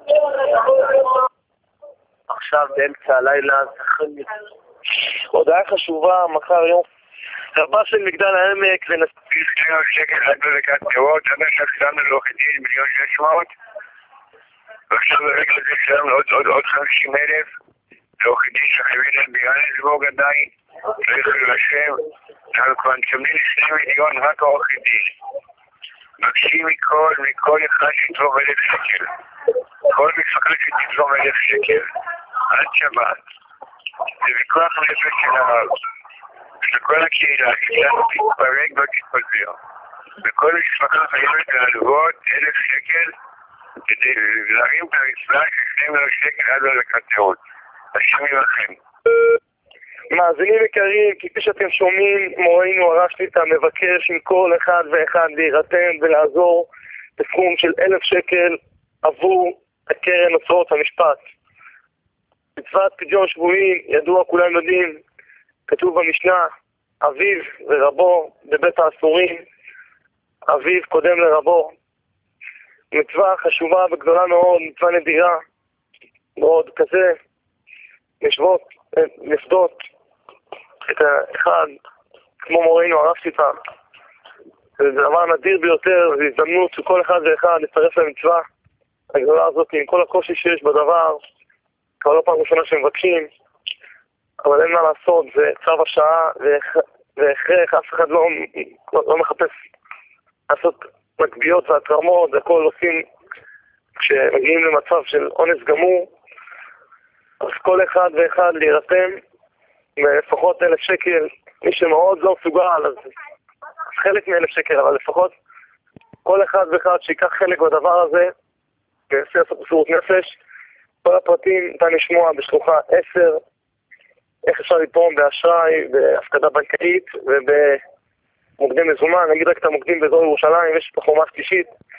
עכשיו באמצע הלילה, הודעה חשובה, מחר יום רבה של מגדל העמק ונפיל שקל עד בבקעת פירות, עד עכשיו שלנו לעורכי דין 1,600,000 ועכשיו ברגע זה שלנו עוד 50,000 לעורכי דין שחייבים להם ביאנסבורג עדיין, צריך להירשם, אנחנו כבר נצמדים ל2,000,000 רק העורכי דין. מבקשים מכל אחד שתתרום 1,000 שקל. כל משפחה שתתרום 1,000 שקל. עד שבת. זה ויכוח נפש של הרב. שכל הקהילה שלנו תתפרק ותתפזר. וכל משפחה חייבת להלוות 1,000 שקל כדי להרים את המצווה של 2,000 שקל עד לקטרות. השם ירחם. מאזינים יקרים, כפי שאתם שומעים, מורנו הרב שליט"א מבקש עם כל אחד ואחד להירתם ולעזור בסכום של 1,000 שקל עבור הקרן אוצרות המשפט. מצוות פדיון שבויים, ידוע כולם יודעים, כתוב במשנה, אביו ורבו בבית האסורים, אביו קודם לרבו. מצווה חשובה וגדולה מאוד, מצווה נדירה מאוד כזה, לפדות את האחד כמו מורנו הרב שליט"א. זה דבר נדיר ביותר, זו הזדמנות שכל אחד ואחד לצרף למצווה הגדולה הזאת עם כל הקושי שיש בדבר, כבר לא פעם ראשונה שמבקשים, אבל אין מה לעשות, זה צו השעה והכרח, אף אחד לא מחפש לעשות מגביות והתרמות, הכל עושים כשמגיעים למצב של אונס גמור. אז כל אחד ואחד להירתם לפחות 1,000 שקל, מי שמאוד לא מסוגל, אז חלק מ1,000 שקל, אבל לפחות כל אחד ואחד שיקח חלק בדבר הזה ויעשה לעשות מסירות נפש. כל הפרטים ניתן לשמוע בשלוחה 10, איך אפשר לתרום באשראי, בהפקדה בנקאית ובמוקדי מזומן. נגיד רק את המוקדים באזור ירושלים, יש בחומה שלישית,